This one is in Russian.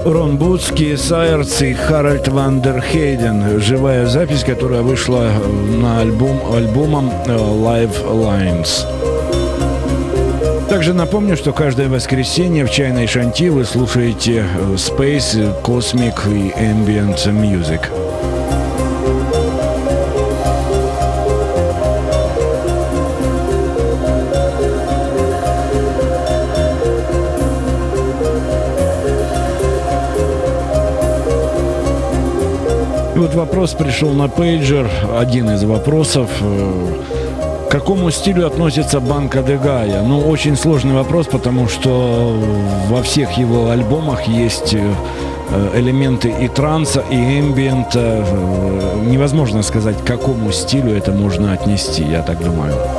Рон Бутс, Ки Сайерс и Харальд ван дер Хейден. Живая запись, которая вышла на альбомом Live Lines. Также напомню, что каждое воскресенье в «Чайной Шанти» вы слушаете Space, Cosmic и Ambient Music. И вот вопрос пришел на пейджер, один из вопросов. К какому стилю относится Банка де Гая? Ну, очень сложный вопрос, потому что во всех его альбомах есть элементы и транса, и эмбиента. Невозможно сказать, к какому стилю это можно отнести, я так думаю.